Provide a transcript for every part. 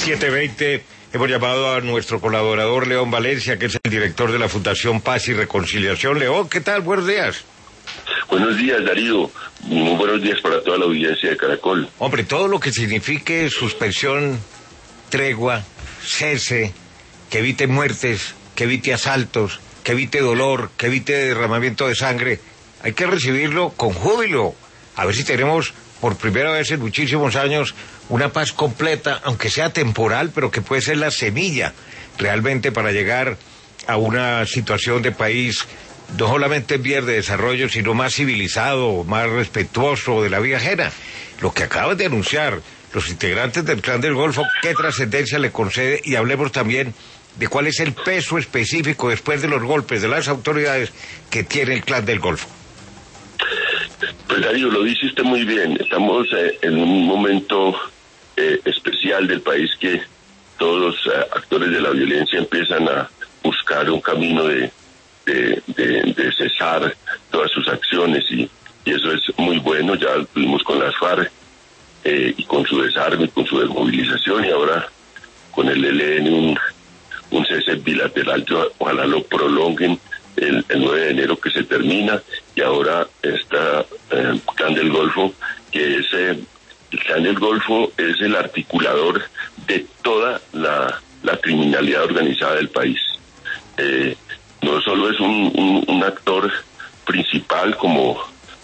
7:20, hemos llamado a nuestro colaborador León Valencia, que es el director de la Fundación Paz y Reconciliación. León, ¿qué tal? Buenos días. Buenos días, Darío. Muy buenos días para toda la audiencia de Caracol. Hombre, todo lo que signifique suspensión, tregua, cese, que evite muertes, que evite asaltos, que evite dolor, que evite derramamiento de sangre, hay que recibirlo con júbilo. A ver si tenemos por primera vez en muchísimos años una paz completa, aunque sea temporal, pero que puede ser la semilla realmente para llegar a una situación de país no solamente en vías de desarrollo, sino más civilizado, más respetuoso de la vida ajena. Lo que acaban de anunciar los integrantes del Clan del Golfo, ¿qué trascendencia le concede? Y hablemos también de cuál es el peso específico después de los golpes de las autoridades que tiene el Clan del Golfo. Pues Darío, lo dice usted muy bien. Estamos en un momento especial del país, que todos los actores de la violencia empiezan a buscar un camino de cesar todas sus acciones, y eso es muy bueno. Ya lo tuvimos con las FARC y con su desarme, con su desmovilización, y ahora con el ELN un cese bilateral. Ojalá lo prolonguen el 9 de enero, que se termina, y ahora está Clan del Golfo, que es el Clan del Golfo es el articulador de toda la criminalidad organizada del país. No solo es un actor principal como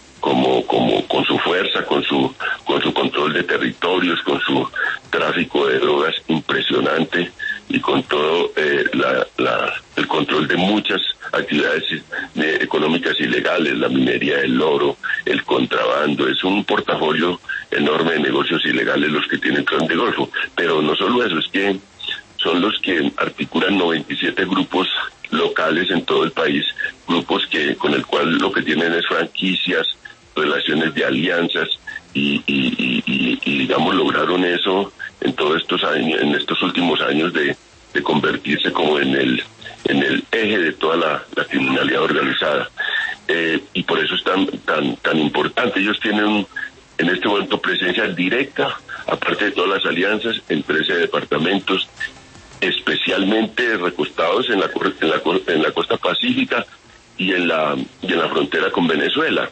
con su fuerza, con su control de territorios, con su tráfico de drogas impresionante, y con todo el control de muchas actividades económicas ilegales, la minería del oro, el contrabando. Es un portafolio enorme de negocios ilegales los que tienen Clan del Golfo. Pero no solo eso, es que son los que articulan 97 grupos locales en todo el país, grupos con el cual lo que tienen es franquicias, relaciones de alianzas, y digamos lograron eso en todos estos años, en estos últimos años, de convertirse como en el eje de toda la criminalidad organizada, y por eso es tan importante. Ellos tienen en este momento presencia directa, aparte de todas las alianzas, en 13 departamentos, especialmente recostados en la costa pacífica y en la frontera con Venezuela,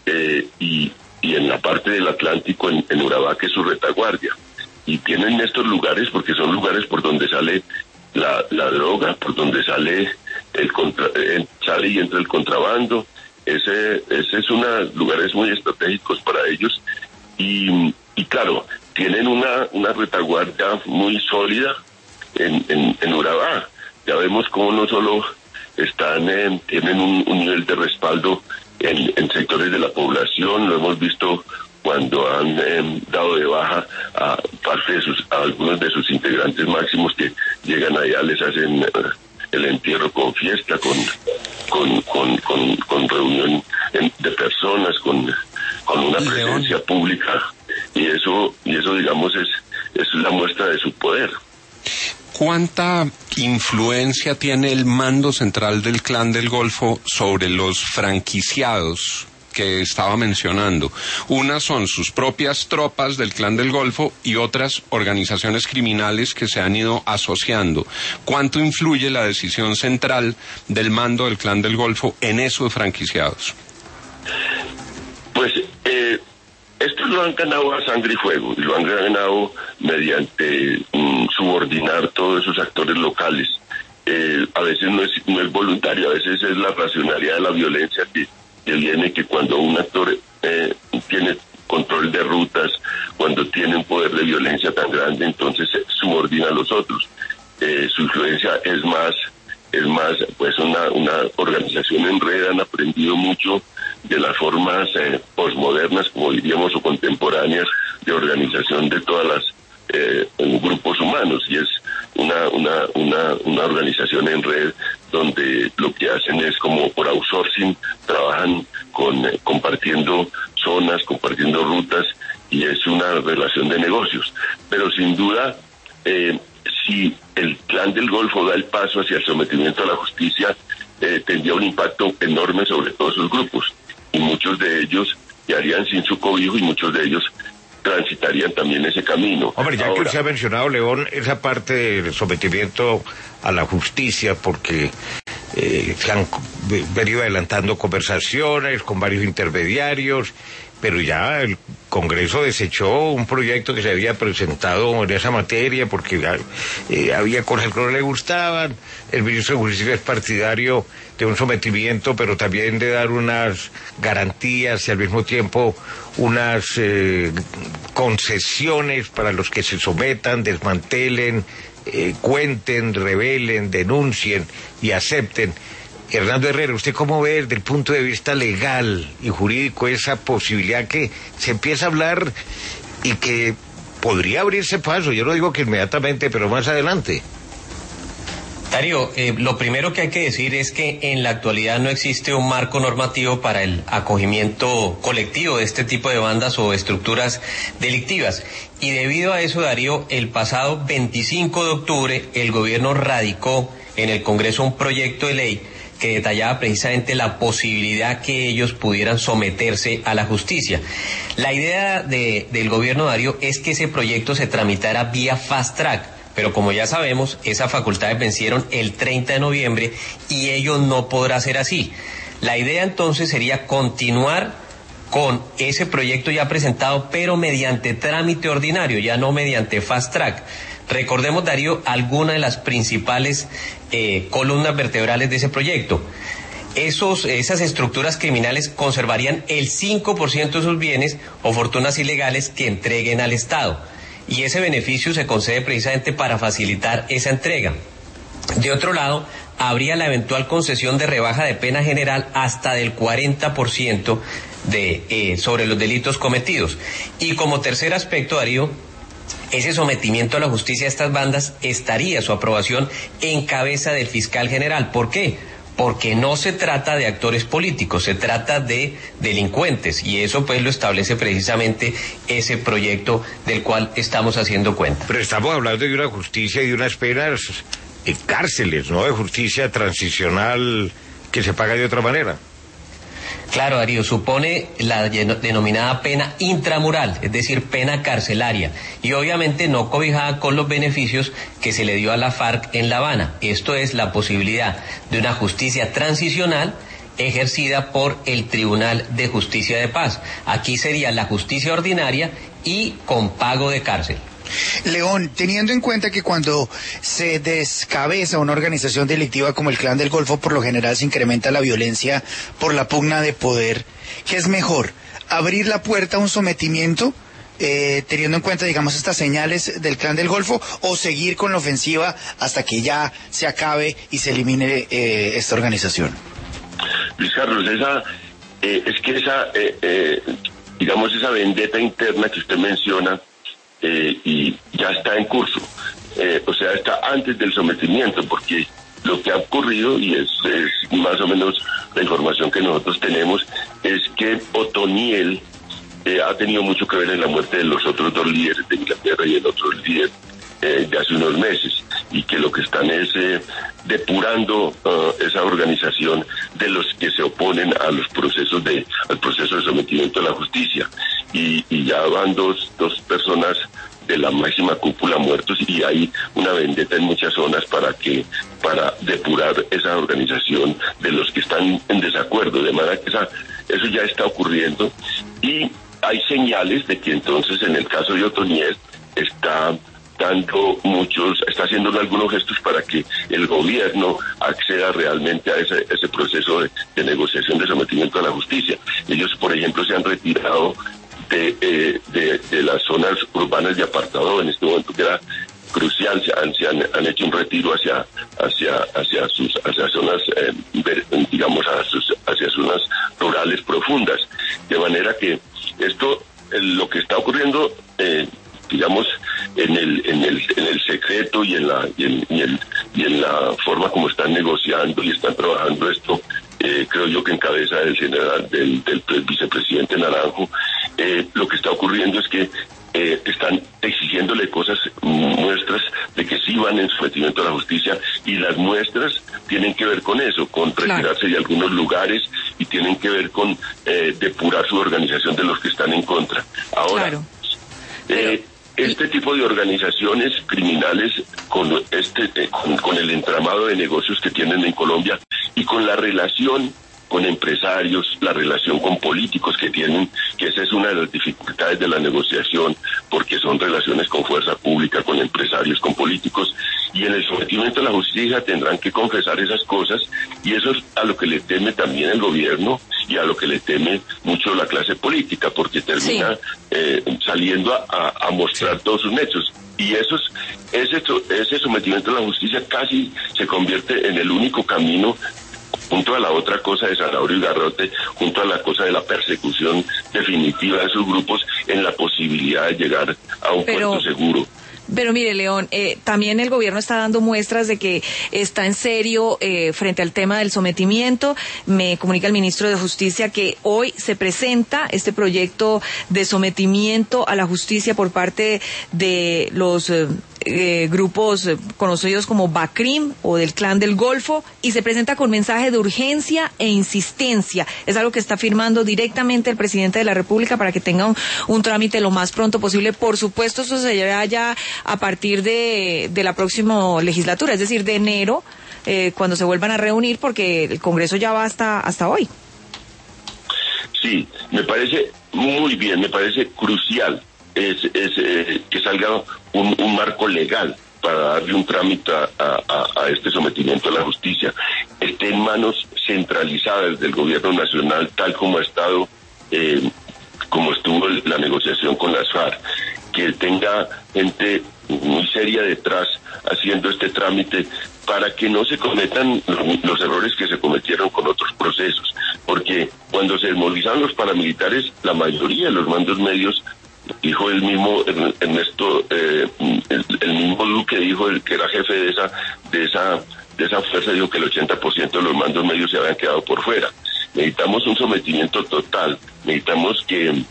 y en la parte del Atlántico, en Urabá, que es su retaguardia. Y tienen estos lugares porque son lugares por donde sale la droga, por donde sale sale y entra el contrabando. Ese es lugares muy estratégicos para ellos, y claro, tienen una retaguardia muy sólida en Urabá. Ya vemos cómo no solo tienen un nivel de respaldo en sectores de la población. Lo hemos visto cuando han dado de baja a algunos de sus integrantes máximos, que llegan allá, les hacen el entierro con fiesta, con reunión de personas, con una presencia pública, y eso digamos es la muestra de su poder. ¿Cuánta influencia tiene el mando central del Clan del Golfo sobre los franquiciados que estaba mencionando? Unas son sus propias tropas del Clan del Golfo y otras organizaciones criminales que se han ido asociando. ¿Cuánto influye la decisión central del mando del Clan del Golfo en esos franquiciados? Pues estos lo han ganado a sangre y fuego, y lo han ganado mediante subordinar todos esos actores locales. A veces no es voluntario, a veces es la racionalidad de la violencia que viene, que cuando un actor tiene control de rutas, cuando tiene un poder de violencia tan grande, entonces subordina a los otros. Su influencia es más pues una organización en red. Han aprendido mucho de las formas posmodernas, como diríamos, o contemporáneas, de organización de todas las grupos humanos, y es una organización en red donde lo que hacen es, como por outsourcing, trabajan compartiendo zonas, compartiendo rutas, y es una relación de negocios. Pero sin duda, si el Clan del Golfo da el paso hacia el sometimiento a la justicia, tendría un impacto enorme sobre todos sus grupos, y muchos de ellos quedarían sin su cobijo, y muchos de ellos transitarían también ese camino. Hombre, ya que usted ha mencionado, León, esa parte del sometimiento a la justicia, porque se han venido adelantando conversaciones con varios intermediarios, pero ya el Congreso desechó un proyecto que se había presentado en esa materia porque había cosas que no le gustaban. El ministro de Justicia es partidario de un sometimiento, pero también de dar unas garantías y al mismo tiempo unas concesiones para los que se sometan, desmantelen, cuenten, revelen, denuncien y acepten. Hernando Herrera, ¿usted cómo ve desde el punto de vista legal y jurídico esa posibilidad que se empieza a hablar y que podría abrirse paso? Yo no digo que inmediatamente, pero más adelante. Darío, lo primero que hay que decir es que en la actualidad no existe un marco normativo para el acogimiento colectivo de este tipo de bandas o estructuras delictivas. Y debido a eso, Darío, el pasado 25 de octubre el gobierno radicó en el Congreso un proyecto de ley que detallaba precisamente la posibilidad que ellos pudieran someterse a la justicia. La idea del gobierno, Darío, es que ese proyecto se tramitara vía fast track, pero como ya sabemos, esas facultades vencieron el 30 de noviembre y ello no podrá ser así. La idea entonces sería continuar con ese proyecto ya presentado, pero mediante trámite ordinario, ya no mediante fast track. Recordemos, Darío, algunas de las principales columnas vertebrales de ese proyecto. Esas estructuras criminales conservarían el 5% de sus bienes o fortunas ilegales que entreguen al Estado. Y ese beneficio se concede precisamente para facilitar esa entrega. De otro lado, habría la eventual concesión de rebaja de pena general hasta del 40% sobre los delitos cometidos. Y como tercer aspecto, Darío, ese sometimiento a la justicia de estas bandas estaría su aprobación en cabeza del fiscal general. ¿Por qué? Porque no se trata de actores políticos, se trata de delincuentes, y eso pues lo establece precisamente ese proyecto del cual estamos haciendo cuenta. Pero estamos hablando de una justicia y de unas penas de cárceles, no de justicia transicional que se paga de otra manera. Claro, Darío, supone la denominada pena intramural, es decir, pena carcelaria, y obviamente no cobijada con los beneficios que se le dio a la FARC en La Habana. Esto es la posibilidad de una justicia transicional ejercida por el Tribunal de Justicia de Paz. Aquí sería la justicia ordinaria y con pago de cárcel. León, teniendo en cuenta que cuando se descabeza una organización delictiva como el Clan del Golfo, por lo general se incrementa la violencia por la pugna de poder, ¿qué es mejor? ¿Abrir la puerta a un sometimiento, teniendo en cuenta, digamos, estas señales del Clan del Golfo, o seguir con la ofensiva hasta que ya se acabe y se elimine esta organización? Luis Carlos, digamos, esa vendetta interna que usted menciona, y ya está en curso, o sea, está antes del sometimiento, porque lo que ha ocurrido, y es más o menos la información que nosotros tenemos, es que Otoniel ha tenido mucho que ver en la muerte de los otros dos líderes de Inglaterra y el otro líder de hace unos meses, y que lo que están es depurando esa organización de los que se oponen a los al proceso de sometimiento a la justicia, y ya van dos personas de la máxima cúpula muertos, y hay una vendetta en muchas zonas para depurar esa organización de los que están en desacuerdo, de manera que eso ya está ocurriendo, y hay señales de que entonces en el caso de Otoniel está haciendo algunos gestos para que el gobierno acceda realmente a ese proceso de negociación de sometimiento a la justicia. Ellos, por ejemplo, se han retirado de las zonas urbanas de apartado en este momento, que era crucial. Han hecho un retiro hacia zonas, digamos, hacia zonas rurales profundas, de manera que esto, lo que está ocurriendo, digamos, en el secreto y en la forma como están negociando y están trabajando esto, creo yo que en cabeza del vicepresidente Naranjo, lo que está ocurriendo es que están exigiéndole muestras de que sí van en sometimiento a la justicia, y las muestras tienen que ver con eso, con retirarse de algunos lugares, y tienen que ver con depurar su organización de los que están en contra. Ahora, Este tipo de organizaciones criminales con el entramado de negocios que tienen en Colombia y con la relación con empresarios, la relación con políticos que tienen, que esa es una de las dificultades de la negociación, porque son relaciones con fuerza pública, con empresarios, con políticos, y en el sometimiento a la justicia tendrán que confesar esas cosas, y eso es a lo que le teme también el gobierno y a lo que le teme mucho la clase política, porque termina saliendo a mostrar todos sus hechos. Y ese sometimiento a la justicia casi se convierte en el único camino, junto a la otra cosa de Zanahoria y Garrote, junto a la cosa de la persecución definitiva de esos grupos, en la posibilidad de llegar a un puerto seguro. Pero mire, León, también el gobierno está dando muestras de que está en serio frente al tema del sometimiento. Me comunica el ministro de Justicia que hoy se presenta este proyecto de sometimiento a la justicia por parte de los grupos conocidos como BACRIM o del Clan del Golfo, y se presenta con mensaje de urgencia e insistencia. Es algo que está firmando directamente el presidente de la República para que tenga un trámite lo más pronto posible. Por supuesto, eso se llevará ya a partir de la próxima legislatura, es decir, de enero, cuando se vuelvan a reunir, porque el Congreso ya va hasta hoy. Sí, me parece muy bien, me parece crucial que salga un marco legal para darle un trámite a este sometimiento a la justicia, esté en manos centralizadas del gobierno nacional, tal como ha estado, como estuvo la negociación con las FARC, que tenga gente muy seria detrás haciendo este trámite para que no se cometan los errores que se cometieron con otros procesos, porque cuando se desmovilizaron los paramilitares, la mayoría de los mandos medios, dijo el mismo Ernesto, el mismo Duque dijo, el que era jefe de esa fuerza, dijo que el 80% de los mandos medios se habían quedado por fuera. Necesitamos un sometimiento total, necesitamos que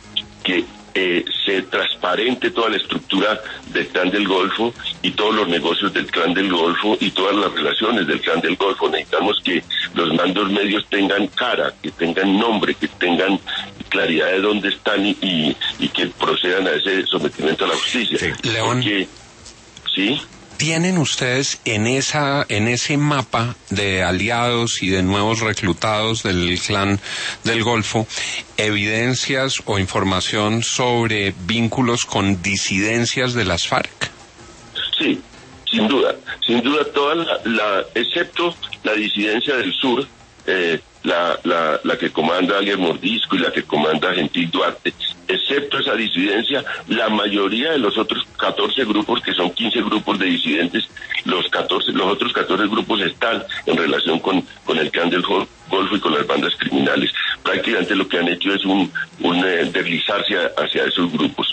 se transparente toda la estructura del Clan del Golfo y todos los negocios del Clan del Golfo y todas las relaciones del Clan del Golfo. Necesitamos que los mandos medios tengan cara, que tengan nombre, que tengan claridad de dónde están y que procedan a ese sometimiento a la justicia. Sí. León, ¿sí? ¿Tienen ustedes en ese mapa de aliados y de nuevos reclutados del Clan del Golfo evidencias o información sobre vínculos con disidencias de las FARC? Sí, sin duda toda excepto la disidencia del sur, la que comanda Alguer Mordisco y la que comanda Gentil Duarte, excepto esa disidencia, la mayoría de los otros 14 grupos, que son 15 grupos de disidentes, los otros 14 grupos están en relación con el Clan del Golfo y con las bandas criminales. Prácticamente lo que han hecho es un deslizarse hacia esos grupos,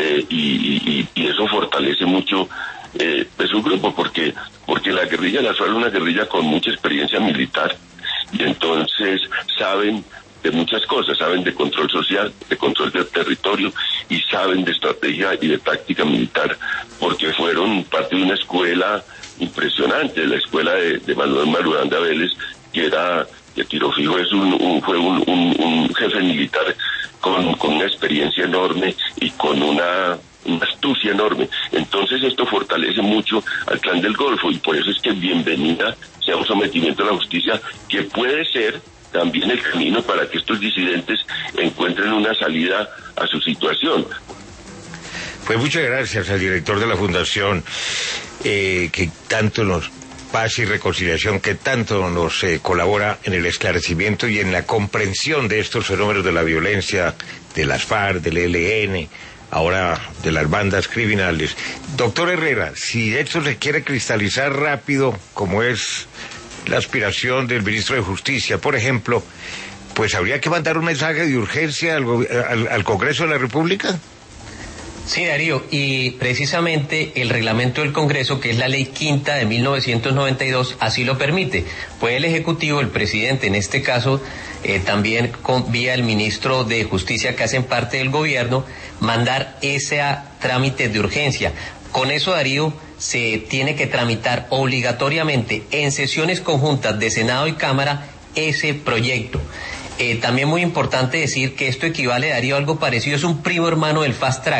y eso fortalece mucho esos grupos, porque la guerrilla de la FARC es una guerrilla con mucha experiencia militar, y entonces saben de muchas cosas, saben de control social, de control del territorio, y saben de estrategia y de táctica militar, porque fueron parte de una escuela impresionante, la escuela de Manuel Marulanda Vélez, que tiro fijo fue un jefe militar con una experiencia enorme y con una astucia enorme. Entonces esto fortalece mucho al Clan del Golfo, y por eso es que bienvenida sea un sometimiento a la justicia, que puede ser también el camino para que estos disidentes encuentren una salida a su situación. Pues muchas gracias al director de la Fundación, que tanto nos Paz y Reconciliación, que tanto nos colabora en el esclarecimiento y en la comprensión de estos fenómenos de la violencia de las FARC, del ELN, ahora de las bandas criminales. Doctor Herrera, si esto se quiere cristalizar rápido, como es la aspiración del ministro de Justicia, por ejemplo, pues habría que mandar un mensaje de urgencia al Congreso de la República. Sí, Darío, y precisamente el reglamento del Congreso, que es la ley quinta de 1992, así lo permite. Puede el Ejecutivo, el presidente en este caso, también vía el ministro de Justicia, que hacen parte del gobierno, mandar ese trámite de urgencia. Con eso, Darío, se tiene que tramitar obligatoriamente en sesiones conjuntas de Senado y Cámara ese proyecto. También muy importante decir que esto equivale, Darío, a algo parecido, es un primo hermano del Fast Track.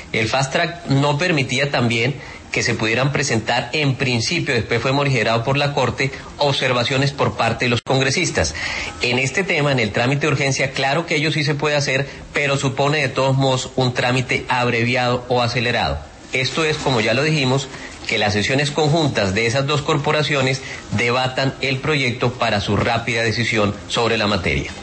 El fast track no permitía también que se pudieran presentar en principio, después fue morigerado por la Corte, observaciones por parte de los congresistas. En este tema, en el trámite de urgencia, claro que ello sí se puede hacer, pero supone de todos modos un trámite abreviado o acelerado. Esto es, como ya lo dijimos, que las sesiones conjuntas de esas dos corporaciones debatan el proyecto para su rápida decisión sobre la materia.